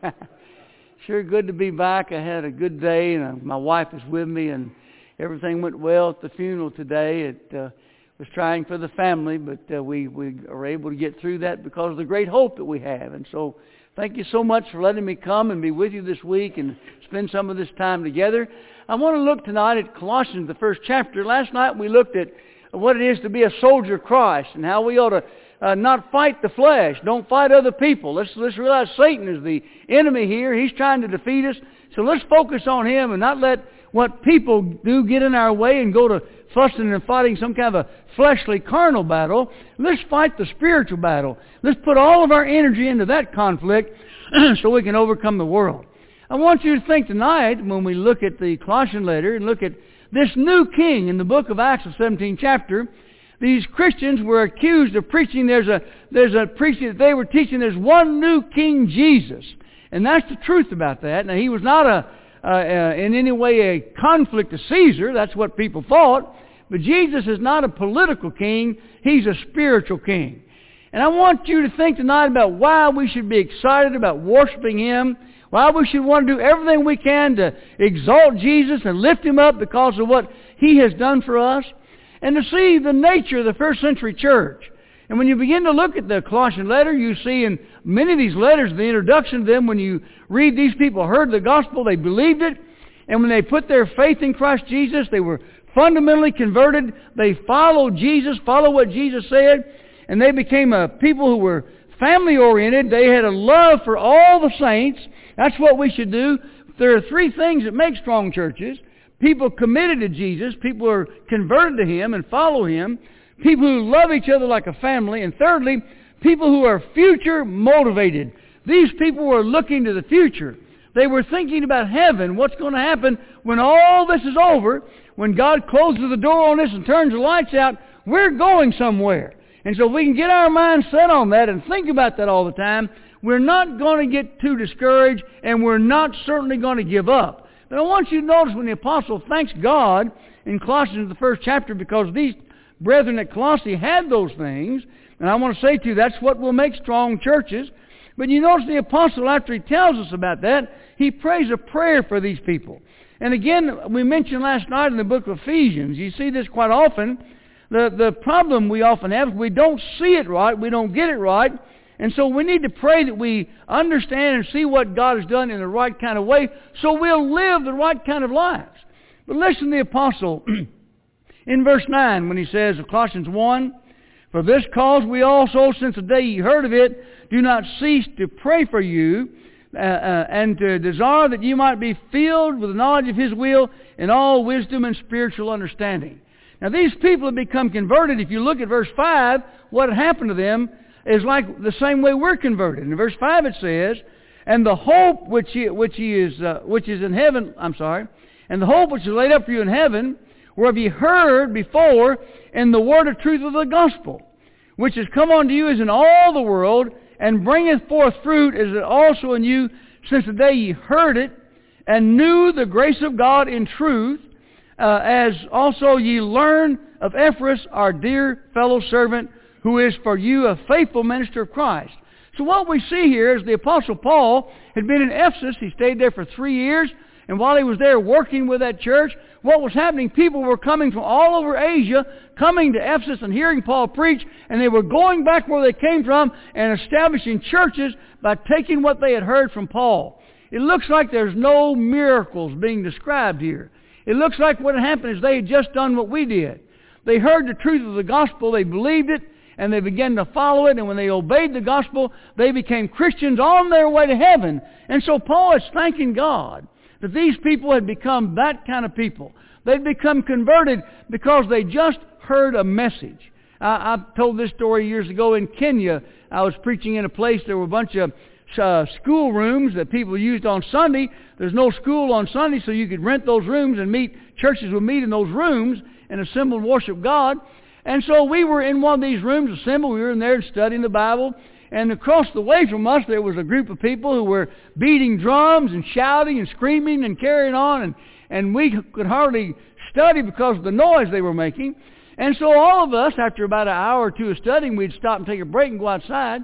Sure good to be back. I had a good day, and my wife is with me, and everything went well at the funeral today. It was trying for the family, but we are able to get through that because of the great hope that we have. And so thank you so much for letting me come and be with you this week and spend some of this time together. I want to look tonight at Colossians, the first chapter. Last night we looked at what it is to be a soldier of Christ and how we ought to not fight the flesh. Don't fight other people. Let's realize Satan is the enemy here. He's trying to defeat us. So let's focus on him and not let what people do get in our way and go to fussing and fighting some kind of a fleshly, carnal battle. Let's fight the spiritual battle. Let's put all of our energy into that conflict so we can overcome the world. I want you to think tonight, when we look at the Colossian letter and look at this new king in the book of Acts, the 17th chapter. These Christians were accused of preaching. There's a preaching that they were teaching. There's one new King Jesus, and that's the truth about that. Now, he was not in any way a conflict to Caesar. That's what people thought. But Jesus is not a political king. He's a spiritual king. And I want you to think tonight about why we should be excited about worshiping Him. Why we should want to do everything we can to exalt Jesus and lift Him up because of what He has done for us. And to see the nature of the first century church. And when you begin to look at the Colossian letter, you see in many of these letters, the introduction to them, when you read these people heard the gospel, they believed it. And when they put their faith in Christ Jesus, they were fundamentally converted. They followed Jesus, followed what Jesus said. And they became a people who were family-oriented. They had a love for all the saints. That's what we should do. There are three things that make strong churches. People committed to Jesus, people who are converted to Him and follow Him, people who love each other like a family, and thirdly, people who are future motivated. These people were looking to the future. They were thinking about heaven, what's going to happen when all this is over, when God closes the door on us and turns the lights out. We're going somewhere. And so if we can get our minds set on that and think about that all the time, we're not going to get too discouraged, and we're not certainly going to give up. But I want you to notice when the apostle thanks God in Colossians, the first chapter, because these brethren at Colossae had those things. And I want to say to you, that's what will make strong churches. But you notice the apostle, after he tells us about that, he prays a prayer for these people. And again, we mentioned last night in the book of Ephesians, you see this quite often. The problem we often have is we don't see it right, we don't get it right. And so we need to pray that we understand and see what God has done in the right kind of way so we'll live the right kind of lives. But listen to the apostle in verse 9 when he says of Colossians 1, "For this cause we also, since the day ye heard of it, do not cease to pray for you and to desire that you might be filled with the knowledge of His will in all wisdom and spiritual understanding." Now these people have become converted. If you look at verse 5, what had happened to them is like the same way we're converted. In verse 5 it says, "And the hope which is in heaven," "and the hope which is laid up for you in heaven, whereof ye heard before in the word of truth of the gospel, which has come unto you as in all the world, and bringeth forth fruit as it also in you, since the day ye heard it, and knew the grace of God in truth, as also ye learn of Ephras, our dear fellow servant, who is for you a faithful minister of Christ." So what we see here is the Apostle Paul had been in Ephesus. He stayed there for 3 years. And while he was there working with that church, what was happening, people were coming from all over Asia, coming to Ephesus and hearing Paul preach. And they were going back where they came from and establishing churches by taking what they had heard from Paul. It looks like there's no miracles being described here. It looks like what had happened is they had just done what we did. They heard the truth of the gospel, they believed it, and they began to follow it, and when they obeyed the gospel, they became Christians on their way to heaven. And so Paul is thanking God that these people had become that kind of people. They'd become converted because they just heard a message. I've told this story years ago in Kenya. I was preaching in a place, there were a bunch of school rooms that people used on Sunday. There's no school on Sunday, so you could rent those rooms and churches would meet in those rooms and assemble and worship God. And so we were in one of these rooms assembled. We were in there studying the Bible. And across the way from us, there was a group of people who were beating drums and shouting and screaming and carrying on. And we could hardly study because of the noise they were making. And so all of us, after about an hour or two of studying, we'd stop and take a break and go outside.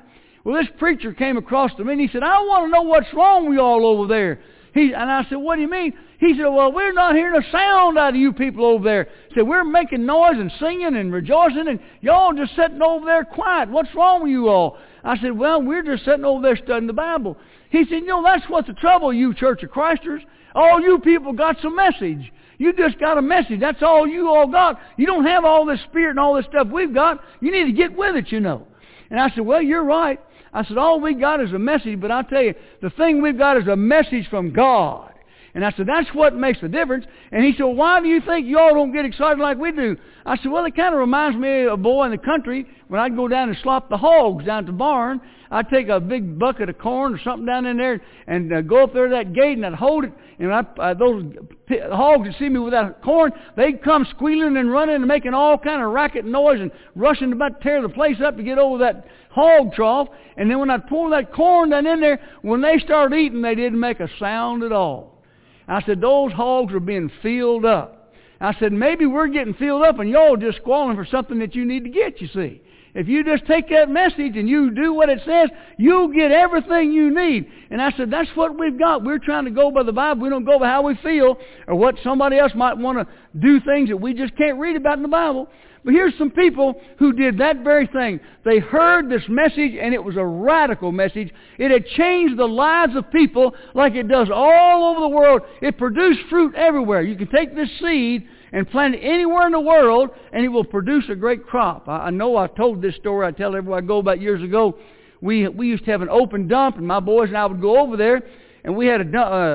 Well, this preacher came across to me and he said, I want to know what's wrong with y'all over there. And I said, what do you mean? He said, well, we're not hearing a sound out of you people over there. He said, we're making noise and singing and rejoicing, and y'all just sitting over there quiet. What's wrong with you all? I said, well, we're just sitting over there studying the Bible. He said, that's what's the trouble, you Church of Christers. All you people got some message. You just got a message. That's all you all got. You don't have all this spirit and all this stuff we've got. You need to get with it, And I said, well, you're right. I said, all we got is a message, but I'll tell you, the thing we've got is a message from God. And I said, that's what makes the difference. And he said, well, why do you think y'all don't get excited like we do? I said, well, it kind of reminds me of a boy in the country when I'd go down and slop the hogs down at the barn. I'd take a big bucket of corn or something down in there and go up there to that gate and I'd hold it. And those hogs that see me with that corn, they'd come squealing and running and making all kind of racket and noise and rushing about to tear the place up to get over that hog trough. And then when I'd pour that corn down in there, when they started eating, they didn't make a sound at all. I said, those hogs are being filled up. I said, maybe we're getting filled up and y'all just squalling for something that you need to get, you see. If you just take that message and you do what it says, you'll get everything you need. And I said, that's what we've got. We're trying to go by the Bible. We don't go by how we feel or what somebody else might want to do things that we just can't read about in the Bible. But here's some people who did that very thing. They heard this message, and it was a radical message. It had changed the lives of people like it does all over the world. It produced fruit everywhere. You can take this seed and plant it anywhere in the world, and it will produce a great crop. I know I told this story. I tell everywhere I go about years ago. We used to have an open dump, and my boys and I would go over there, and we had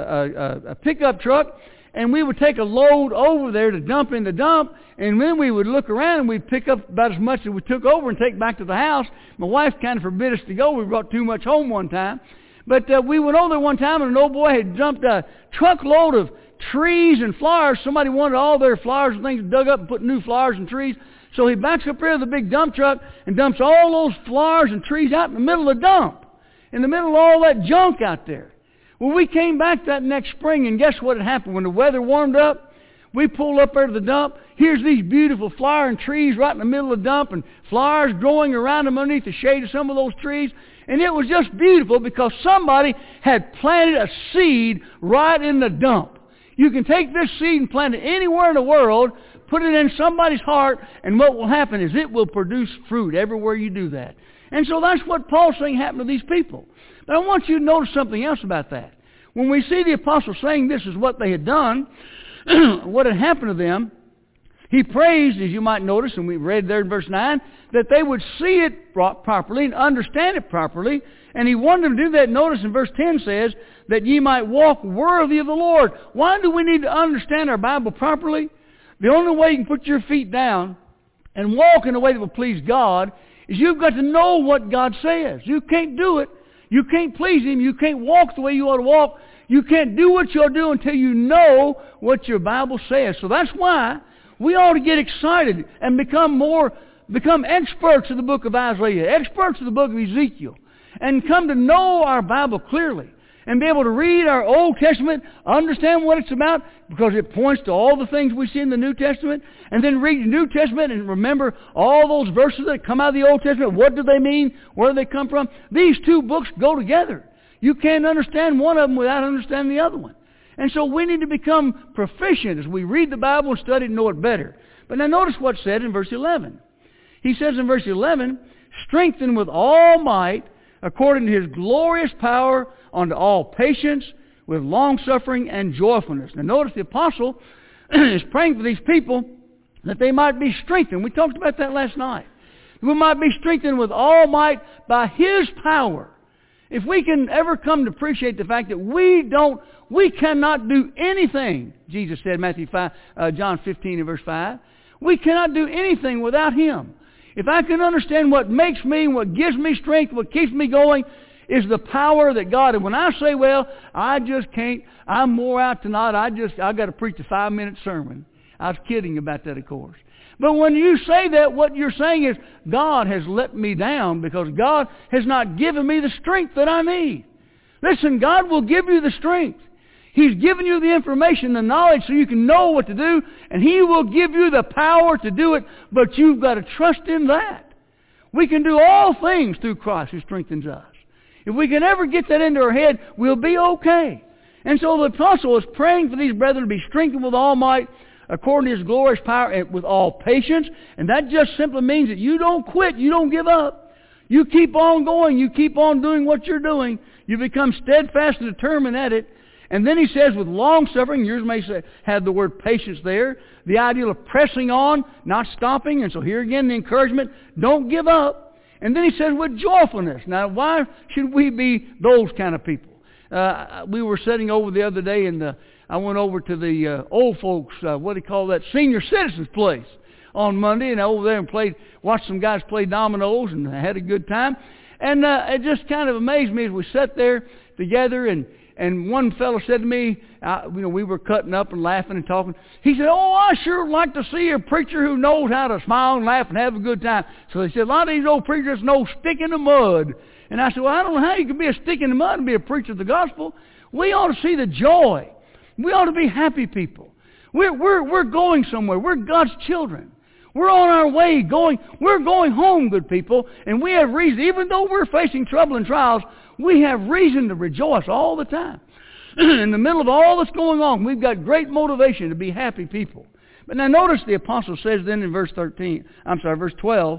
a pickup truck, and we would take a load over there to dump in the dump, and then we would look around and we'd pick up about as much as we took over and take back to the house. My wife kind of forbid us to go. We brought too much home one time. But we went over there one time, and an old boy had dumped a truckload of trees and flowers. Somebody wanted all their flowers and things dug up and put new flowers and trees. So he backs up here with a big dump truck and dumps all those flowers and trees out in the middle of the dump, in the middle of all that junk out there. Well, we came back that next spring, and guess what had happened? When the weather warmed up, we pulled up there to the dump. Here's these beautiful flowering trees right in the middle of the dump, and flowers growing around them underneath the shade of some of those trees. And it was just beautiful because somebody had planted a seed right in the dump. You can take this seed and plant it anywhere in the world, put it in somebody's heart, and what will happen is it will produce fruit everywhere you do that. And so that's what Paul's saying happened to these people. But I want you to notice something else about that. When we see the apostle saying this is what they had done, what had happened to them, he prays, as you might notice, and we read there in verse 9, that they would see it properly and understand it properly. And he wanted them to do that. Notice in verse 10 says, that ye might walk worthy of the Lord. Why do we need to understand our Bible properly? The only way you can put your feet down and walk in a way that will please God is you've got to know what God says. You can't do it. You can't please Him. You can't walk the way you ought to walk. You can't do what you ought to do until you know what your Bible says. So that's why we ought to get excited and become experts in the book of Isaiah, experts in the book of Ezekiel, and come to know our Bible clearly and be able to read our Old Testament, understand what it's about, because it points to all the things we see in the New Testament, and then read the New Testament and remember all those verses that come out of the Old Testament. What do they mean? Where do they come from? These two books go together. You can't understand one of them without understanding the other one. And so we need to become proficient as we read the Bible and study and know it better. But now notice what's said in verse 11. He says in verse 11, strengthen with all might according to His glorious power unto all patience with longsuffering and joyfulness. Now notice the apostle is praying for these people that they might be strengthened. We talked about that last night. We might be strengthened with all might by His power. If we can ever come to appreciate the fact that we cannot do anything, Jesus said, John 15 and verse 5, we cannot do anything without Him. If I can understand what makes me, what gives me strength, what keeps me going, is the power that God. And when I say, well, I just can't, I'm more out tonight, I got to preach a 5-minute sermon. I was kidding about that, of course. But when you say that, what you're saying is, God has let me down because God has not given me the strength that I need. Listen, God will give you the strength. He's given you the information, the knowledge, so you can know what to do, and He will give you the power to do it, but you've got to trust in that. We can do all things through Christ who strengthens us. If we can ever get that into our head, we'll be okay. And so the apostle is praying for these brethren to be strengthened with all might, according to His glorious power, and with all patience. And that just simply means that you don't quit, you don't give up. You keep on going, you keep on doing what you're doing. You become steadfast and determined at it. And then he says, with long suffering, yours may say, have the word patience there, the idea of pressing on, not stopping. And so here again, the encouragement, don't give up. And then he says, with joyfulness. Now, why should we be those kind of people? We were sitting over the other day, and I went over to the old folks, what do you call that, senior citizens place on Monday, and over there and watched some guys play dominoes, and I had a good time. And it just kind of amazed me as we sat there together, and one fellow said to me, we were cutting up and laughing and talking. He said, "Oh, I sure would like to see a preacher who knows how to smile and laugh and have a good time." So he said, "A lot of these old preachers know stick in the mud." And I said, "Well, I don't know how you can be a stick in the mud and be a preacher of the gospel. We ought to see the joy. We ought to be happy people. We're going somewhere. We're God's children. We're on our way going. We're going home, good people. And we have reason, even though we're facing trouble and trials, we have reason to rejoice all the time. In the middle of all that's going on, we've got great motivation to be happy people." But now notice the apostle says then in verse 12,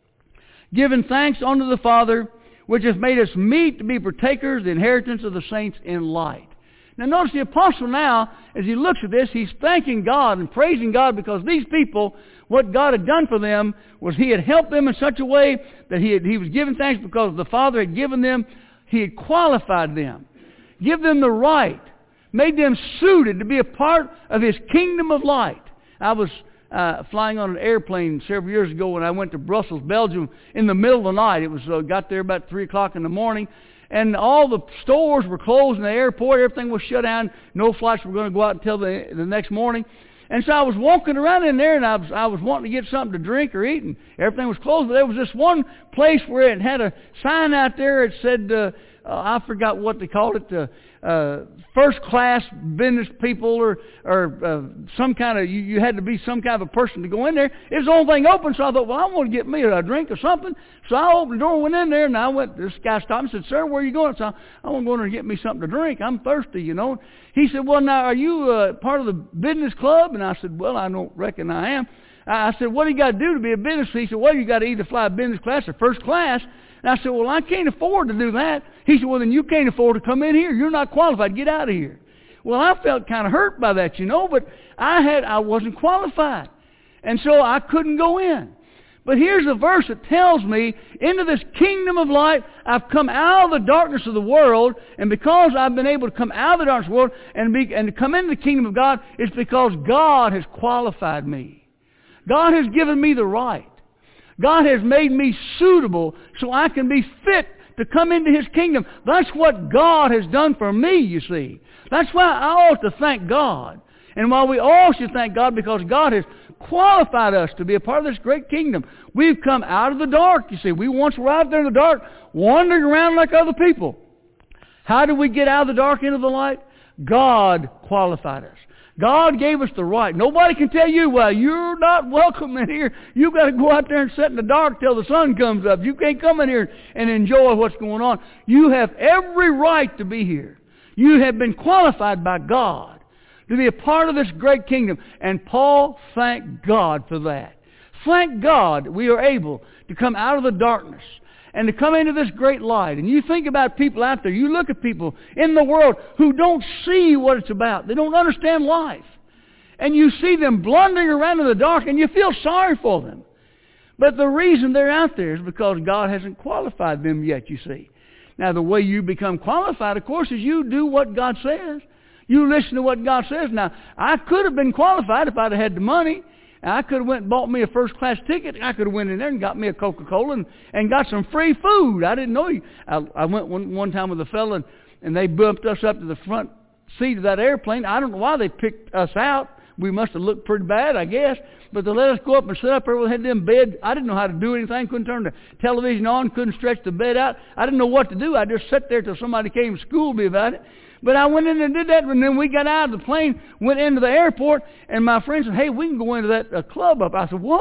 "Giving thanks unto the Father, which has made us meet to be partakers of the inheritance of the saints in light." Now notice the apostle now, as he looks at this, he's thanking God and praising God because these people, what God had done for them was He had helped them in such a way that he was giving thanks because the Father had given them, He had qualified them, give them the right, made them suited to be a part of His kingdom of light. I was flying on an airplane several years ago when I went to Brussels, Belgium, in the middle of the night. It was got there about 3 o'clock in the morning, and all the stores were closed in the airport. Everything was shut down. No flights were going to go out until the next morning. And so I was walking around in there, and I was wanting to get something to drink or eat, and everything was closed. But there was this one place where it had a sign out there. It said, I forgot what they called it, first class business people or some kind of, you had to be some kind of a person to go in there. It was the only thing open, so I thought, well, I want to get me a drink or something. So I opened the door and went in there, and this guy stopped and said, "Sir, where are you going?" So I want to go in there and get me something to drink. I'm thirsty, you know. He said, "Well, now, are you part of the business club?" And I said, "Well, I don't reckon I am." I said, "What do you got to do to be a business?" He said, "Well, you got to either fly business class or first class." And I said, "Well, I can't afford to do that." He said, "Well, then you can't afford to come in here. You're not qualified. Get out of here." Well, I felt kind of hurt by that, you know, but I wasn't qualified. And so I couldn't go in. But here's a verse that tells me, into this kingdom of light, I've come out of the darkness of the world, and because I've been able to come out of the darkness of the world and to come into the kingdom of God, it's because God has qualified me. God has given me the right. God has made me suitable so I can be fit to come into His kingdom. That's what God has done for me, you see. That's why I ought to thank God. And while we all should thank God because God has qualified us to be a part of this great kingdom, we've come out of the dark, you see. We once were out there in the dark, wandering around like other people. How did we get out of the dark into the light? God qualified us. God gave us the right. Nobody can tell you, well, you're not welcome in here. You've got to go out there and sit in the dark till the sun comes up. You can't come in here and enjoy what's going on. You have every right to be here. You have been qualified by God to be a part of this great kingdom. And Paul thanked God for that. Thank God we are able to come out of the darkness and to come into this great light. And you think about people out there, you look at people in the world who don't see what it's about. They don't understand life. And you see them blundering around in the dark and you feel sorry for them. But the reason they're out there is because God hasn't qualified them yet, you see. Now the way you become qualified, of course, is you do what God says. You listen to what God says. Now, I could have been qualified if I'd have had the money. I could have went and bought me a first-class ticket. I could have went in there and got me a Coca-Cola and got some free food. I didn't know you. I went one time with a fella, and they bumped us up to the front seat of that airplane. I don't know why they picked us out. We must have looked pretty bad, I guess. But they let us go up and sit up there. We had them bed. I didn't know how to do anything. Couldn't turn the television on. Couldn't stretch the bed out. I didn't know what to do. I just sat there till somebody came and schooled me about it. But I went in and did that, and then we got out of the plane, went into the airport, and my friend said, "Hey, we can go into that club up." I said, "What?"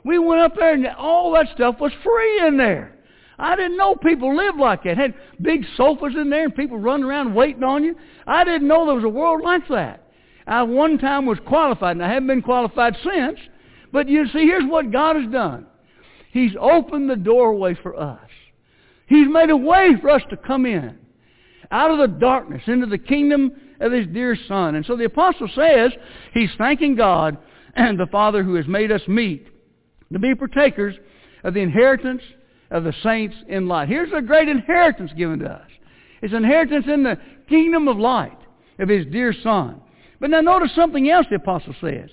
We went up there and all that stuff was free in there. I didn't know people lived like that. Had big sofas in there and people running around waiting on you. I didn't know there was a world like that. I one time was qualified, and I haven't been qualified since. But you see, here's what God has done. He's opened the doorway for us. He's made a way for us to come in out of the darkness into the kingdom of His dear Son. And so the apostle says he's thanking God and the Father who has made us meet to be partakers of the inheritance of the saints in light. Here's a great inheritance given to us. It's an inheritance in the kingdom of light of His dear Son. But now notice something else the apostle says.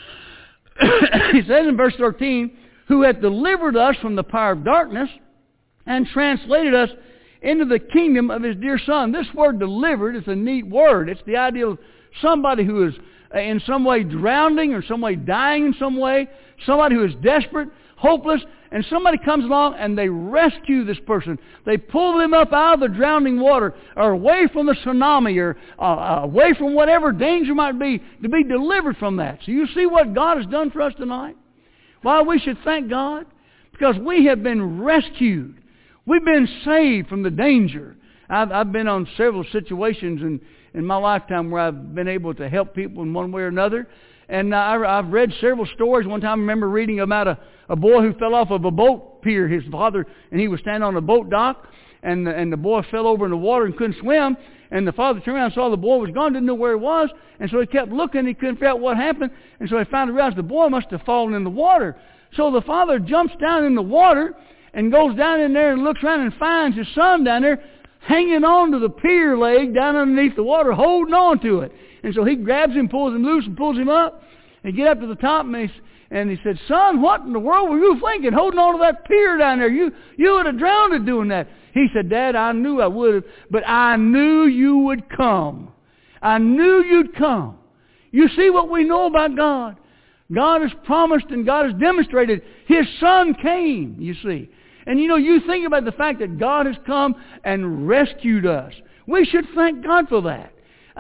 He says in verse 13, who hath delivered us from the power of darkness and translated us into the kingdom of His dear Son. This word delivered is a neat word. It's the idea of somebody who is in some way drowning or some way dying in some way, somebody who is desperate, hopeless, and somebody comes along and they rescue this person. They pull them up out of the drowning water or away from the tsunami or away from whatever danger might be to be delivered from that. So you see what God has done for us tonight? Why we should thank God? Because we have been rescued. We've been saved from the danger. I've been on several situations in my lifetime where I've been able to help people in one way or another. And I've read several stories. One time I remember reading about a boy who fell off of a boat pier. His father, and he was standing on a boat dock, and the boy fell over in the water and couldn't swim. And the father turned around and saw the boy was gone, didn't know where he was. And so he kept looking. He couldn't figure out what happened. And so he finally realized the boy must have fallen in the water. So the father jumps down in the water and goes down in there and looks around and finds his son down there hanging on to the pier leg down underneath the water, holding on to it. And so he grabs him, pulls him loose, and pulls him up. And get up to the top, and he said, son, what in the world were you thinking, holding on to that pier down there? You would have drowned doing that. He said, Dad, I knew I would have, but I knew you would come. I knew you'd come. You see what we know about God. God has promised and God has demonstrated. His Son came, you see. And you think about the fact that God has come and rescued us. We should thank God for that.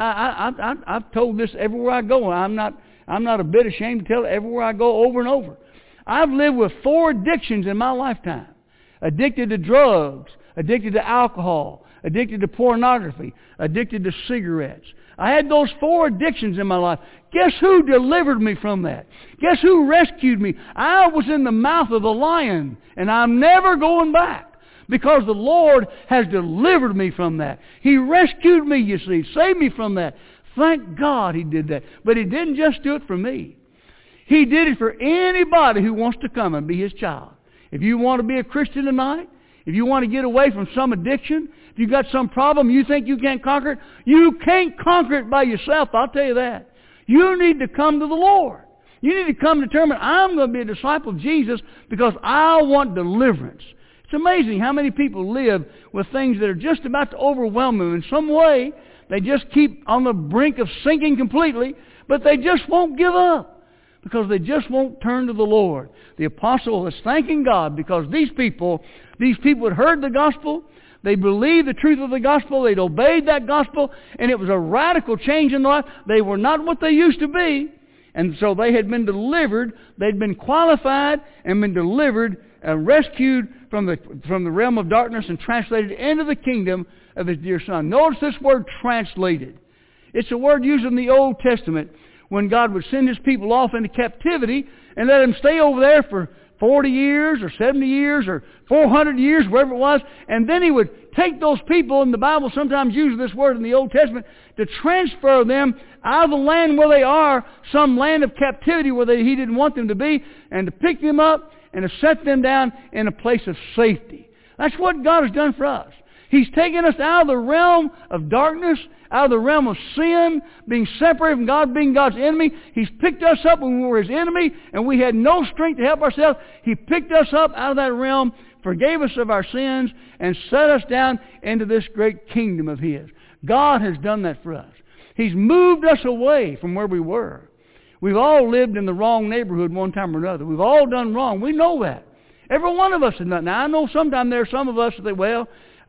I've told this everywhere I go. I'm not a bit ashamed to tell it everywhere I go over and over. I've lived with 4 addictions in my lifetime. Addicted to drugs, addicted to alcohol, addicted to pornography, addicted to cigarettes. I had those 4 addictions in my life. Guess who delivered me from that? Guess who rescued me? I was in the mouth of the lion, and I'm never going back. Because the Lord has delivered me from that. He rescued me, you see, saved me from that. Thank God He did that. But He didn't just do it for me. He did it for anybody who wants to come and be His child. If you want to be a Christian tonight, if you want to get away from some addiction, if you've got some problem you think you can't conquer it, you can't conquer it by yourself, I'll tell you that. You need to come to the Lord. You need to come determined, I'm going to be a disciple of Jesus because I want deliverance. It's amazing how many people live with things that are just about to overwhelm them. In some way, they just keep on the brink of sinking completely, but they just won't give up because they just won't turn to the Lord. The apostle is thanking God because these people had heard the gospel, they believed the truth of the gospel, they'd obeyed that gospel, and it was a radical change in their life. They were not what they used to be, and so they had been delivered, they'd been qualified and been delivered and rescued from the realm of darkness and translated into the kingdom of His dear Son. Notice this word translated. It's a word used in the Old Testament when God would send His people off into captivity and let them stay over there for 40 years or 70 years or 400 years, wherever it was, and then He would take those people, and the Bible sometimes uses this word in the Old Testament, to transfer them out of the land where they are, some land of captivity where He didn't want them to be, and to pick them up and to set them down in a place of safety. That's what God has done for us. He's taken us out of the realm of darkness, out of the realm of sin, being separated from God, being God's enemy. He's picked us up when we were His enemy, and we had no strength to help ourselves. He picked us up out of that realm, forgave us of our sins, and set us down into this great kingdom of His. God has done that for us. He's moved us away from where we were. We've all lived in the wrong neighborhood one time or another. We've all done wrong. We know that. Every one of us has done. Now, I know sometimes there are some of us that say, well,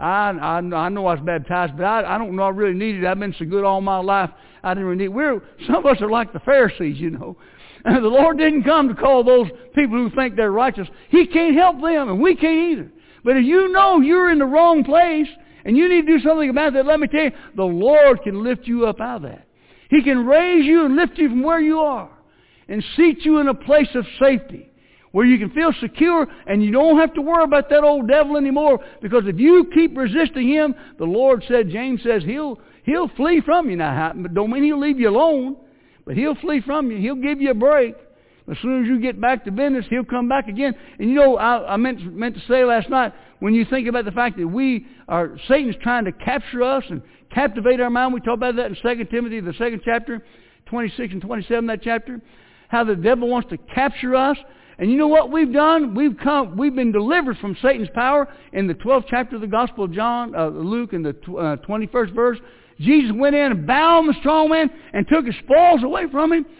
I know I was baptized, but I don't know I really needed it. I've been so good all my life, I didn't really need it. Some of us are like the Pharisees, The Lord didn't come to call those people who think they're righteous. He can't help them, and we can't either. But if you know you're in the wrong place, and you need to do something about that, let me tell you, the Lord can lift you up out of that. He can raise you and lift you from where you are and seat you in a place of safety where you can feel secure and you don't have to worry about that old devil anymore, because if you keep resisting him, the Lord said, James says, he'll flee from you. Now, don't mean he'll leave you alone, but he'll flee from you. He'll give you a break. As soon as you get back to business, he'll come back again. And you know, I meant to say last night, when you think about the fact that Satan's trying to capture us and captivate our mind. We talked about that in 2 Timothy, the 2nd chapter, 26 and 27, that chapter. How the devil wants to capture us. And you know what we've done? We've been delivered from Satan's power in the 12th chapter of the Gospel of Luke, in the 21st verse. Jesus went in and bound the strong man and took his spoils away from him.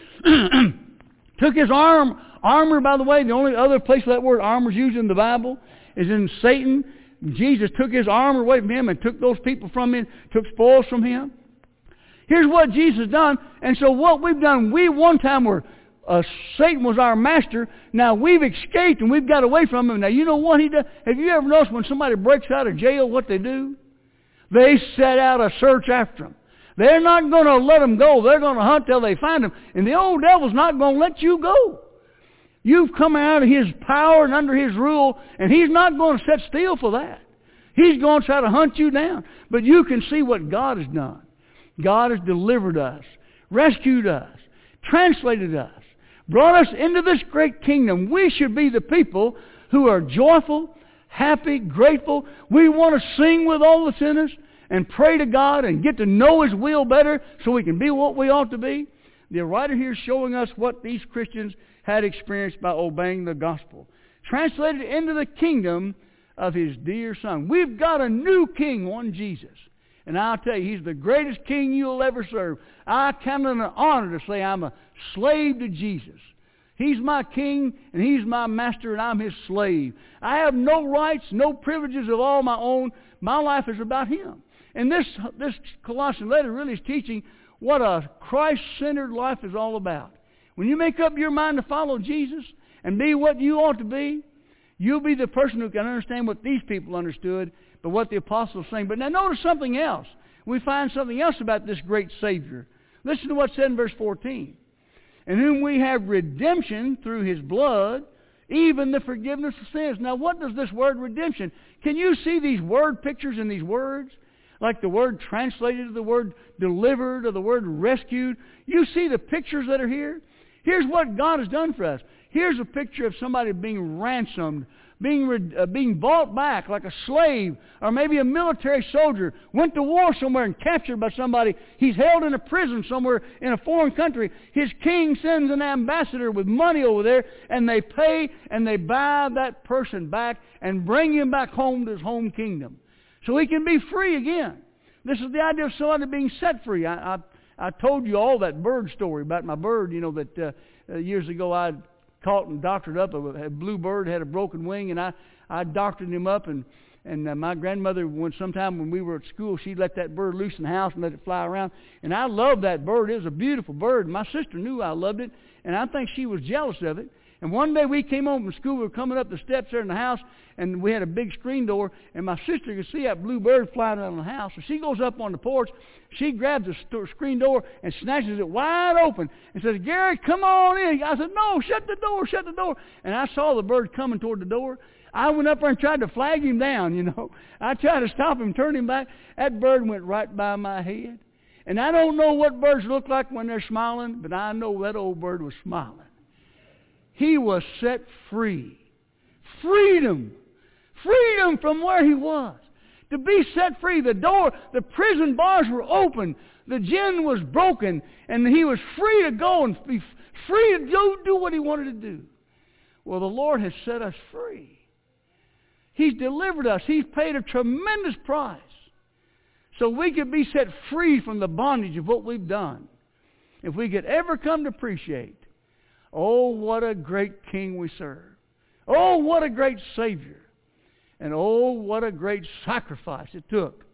Took his armor, by the way. The only other place that word armor is used in the Bible is in Satan. Jesus took his armor away from him and took those people from him, took spoils from him. Here's what Jesus done. And so what we've done, we one time were, Satan was our master. Now we've escaped and we've got away from him. Now you know what he does? Have you ever noticed when somebody breaks out of jail, what they do? They set out a search after them. They're not going to let them go. They're going to hunt till they find them. And the old devil's not going to let you go. You've come out of his power and under his rule, and he's not going to sit still for that. He's going to try to hunt you down. But you can see what God has done. God has delivered us, rescued us, translated us, brought us into this great kingdom. We should be the people who are joyful, happy, grateful. We want to sing with all the sinners and pray to God and get to know His will better so we can be what we ought to be. The writer here is showing us what these Christians had experienced by obeying the gospel. Translated into the kingdom of His dear Son. We've got a new king, one Jesus. And I'll tell you, He's the greatest king you'll ever serve. I count it an honor to say I'm a slave to Jesus. He's my king, and He's my master, and I'm His slave. I have no rights, no privileges of all my own. My life is about Him. And this Colossian letter really is teaching what a Christ-centered life is all about. When you make up your mind to follow Jesus and be what you ought to be, you'll be the person who can understand what these people understood, but what the apostles saying. But now notice something else. We find something else about this great Savior. Listen to what's said in verse 14. In whom we have redemption through His blood, even the forgiveness of sins. Now what does this word redemption? Can you see these word pictures in these words? Like the word translated to the word delivered or the word rescued. You see the pictures that are here? Here's what God has done for us. Here's a picture of somebody being ransomed, being bought back like a slave, or maybe a military soldier, went to war somewhere and captured by somebody. He's held in a prison somewhere in a foreign country. His king sends an ambassador with money over there, and they pay and they buy that person back and bring him back home to his home kingdom, so he can be free again. This is the idea of somebody being set free. I told you all that bird story about my bird, that years ago I caught and doctored up. A blue bird had a broken wing, and I doctored him up. And my grandmother, sometime when we were at school, she let that bird loose in the house and let it fly around. And I loved that bird. It was a beautiful bird. My sister knew I loved it, and I think she was jealous of it. And one day we came home from school, we were coming up the steps there in the house, and we had a big screen door, and my sister could see that blue bird flying around the house. So she goes up on the porch, she grabs the screen door and snatches it wide open and says, "Gary, come on in." I said, "No, shut the door, shut the door." And I saw the bird coming toward the door. I went up there and tried to flag him down, I tried to stop him, turn him back. That bird went right by my head. And I don't know what birds look like when they're smiling, but I know that old bird was smiling. He was set free. Freedom. Freedom from where he was. To be set free. The prison bars were open. The gin was broken. And he was free to go and be free to do what he wanted to do. Well, the Lord has set us free. He's delivered us. He's paid a tremendous price. So we could be set free from the bondage of what we've done. If we could ever come to appreciate, oh, what a great King we serve. Oh, what a great Savior. And oh, what a great sacrifice it took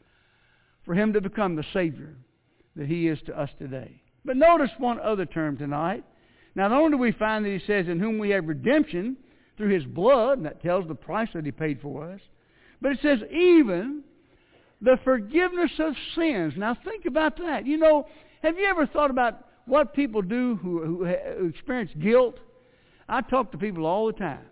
for Him to become the Savior that He is to us today. But notice one other term tonight. Not only do we find that he says, in whom we have redemption through his blood, and that tells the price that he paid for us, but it says even the forgiveness of sins. Now think about that. You know, have you ever thought about what people do who experience guilt? I talk to people all the time,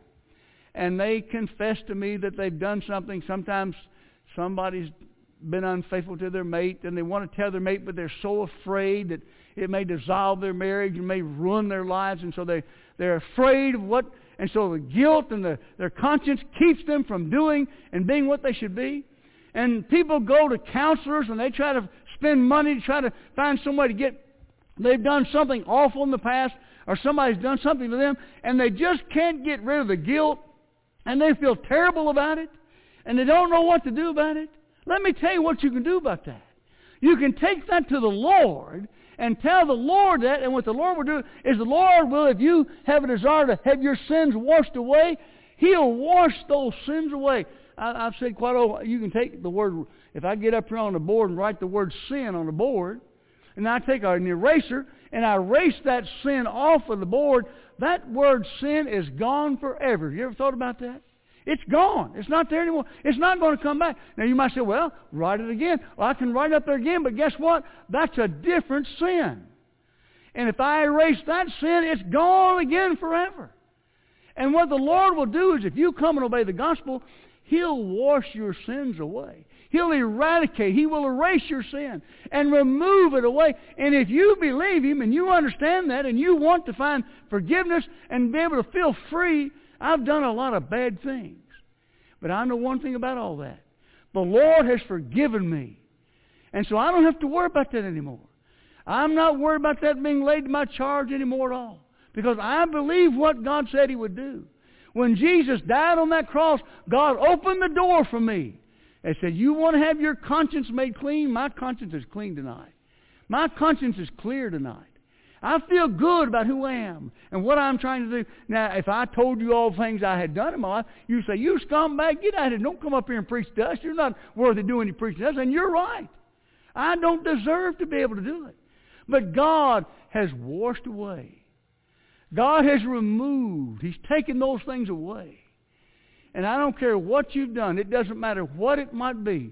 and they confess to me that they've done something. Sometimes somebody's been unfaithful to their mate, and they want to tell their mate, but they're so afraid that it may dissolve their marriage and may ruin their lives, and so they're afraid of what, and so the guilt and their conscience keeps them from doing and being what they should be. And people go to counselors, and they try to spend money to try to find some way to get, they've done something awful in the past, or somebody's done something to them, and they just can't get rid of the guilt, and they feel terrible about it, and they don't know what to do about it. Let me tell you what you can do about that. You can take that to the Lord and tell the Lord that, and what the Lord will do is the Lord will, if you have a desire to have your sins washed away, He'll wash those sins away. I've said quite often, you can take the word, if I get up here on the board and write the word sin on the board, and I take an eraser and I erase that sin off of the board, that word sin is gone forever. You ever thought about that? It's gone. It's not there anymore. It's not going to come back. Now you might say, well, write it again. Well, I can write it up there again, but guess what? That's a different sin. And if I erase that sin, it's gone again forever. And what the Lord will do is if you come and obey the gospel, He'll wash your sins away. He'll eradicate. He will erase your sin and remove it away. And if you believe Him and you understand that and you want to find forgiveness and be able to feel free, I've done a lot of bad things. But I know one thing about all that. The Lord has forgiven me. And so I don't have to worry about that anymore. I'm not worried about that being laid to my charge anymore at all. Because I believe what God said He would do. When Jesus died on that cross, God opened the door for me and said, you want to have your conscience made clean? My conscience is clean tonight. My conscience is clear tonight. I feel good about who I am and what I'm trying to do. Now, if I told you all the things I had done in my life, you'd say, you scumbag, get out of here. Don't come up here and preach to us. You're not worthy of doing any preaching to us. And you're right. I don't deserve to be able to do it. But God has washed away. God has removed. He's taken those things away. And I don't care what you've done. It doesn't matter what it might be.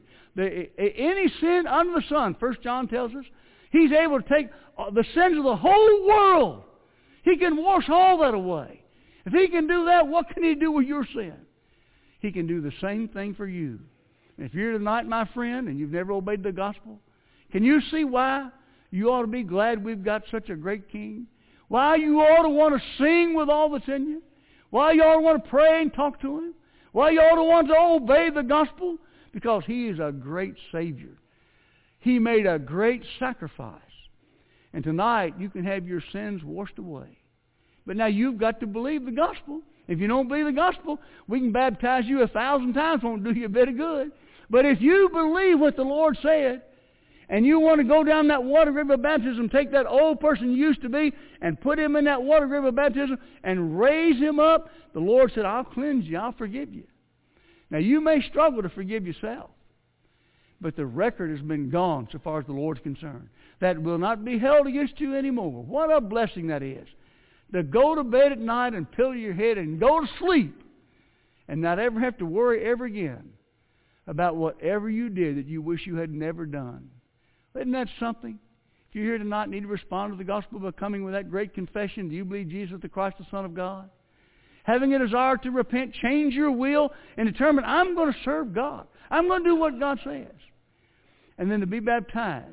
Any sin under the sun, 1 John tells us, He's able to take the sins of the whole world. He can wash all that away. If He can do that, what can He do with your sin? He can do the same thing for you. And if you're tonight, my friend, and you've never obeyed the gospel, can you see why you ought to be glad we've got such a great King? Why you ought to want to sing with all that's in you? Why you ought to want to pray and talk to Him? Why you ought to want to obey the gospel? Because He is a great Savior. He made a great sacrifice. And tonight you can have your sins washed away. But now you've got to believe the gospel. If you don't believe the gospel, we can baptize you 1,000 times, won't do you a bit of good. But if you believe what the Lord said, and you want to go down that water river of baptism, take that old person you used to be and put him in that water river of baptism and raise him up, the Lord said, I'll cleanse you, I'll forgive you. Now you may struggle to forgive yourself, but the record has been gone so far as the Lord's concerned. That will not be held against you anymore. What a blessing that is. To go to bed at night and pillow your head and go to sleep and not ever have to worry ever again about whatever you did that you wish you had never done. Isn't that something? If you're here tonight and need to respond to the gospel by coming with that great confession, do you believe Jesus is the Christ, the Son of God? Having a desire to repent, change your will, and determine, I'm going to serve God. I'm going to do what God says. And then to be baptized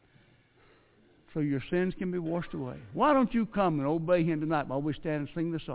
so your sins can be washed away. Why don't you come and obey Him tonight while we stand and sing the song?